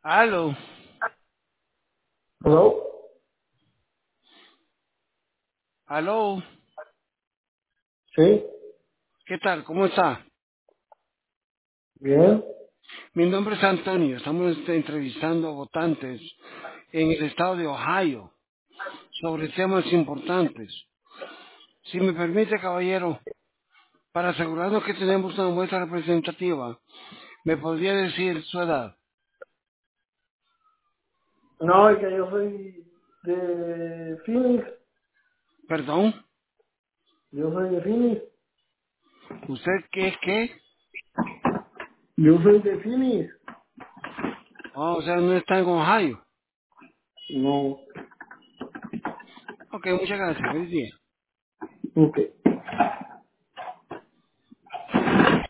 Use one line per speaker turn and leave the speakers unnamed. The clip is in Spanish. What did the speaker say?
Aló,
¿Hello?
aló,
Sí,
¿qué tal? ¿Cómo está?
bien.
Mi nombre es Antonio, estamos entrevistando a votantes en el estado de Ohio sobre temas importantes. Si me permite, caballero, para asegurarnos que tenemos una muestra representativa, ¿me podría decir su edad?
No, es que yo soy de Phoenix.
¿Perdón?
Yo soy de Phoenix.
¿Usted qué es qué?
Yo soy de Phoenix.
Oh, o sea, no está en Ohio.
No.
Ok, muchas gracias. Feliz día.
Ok.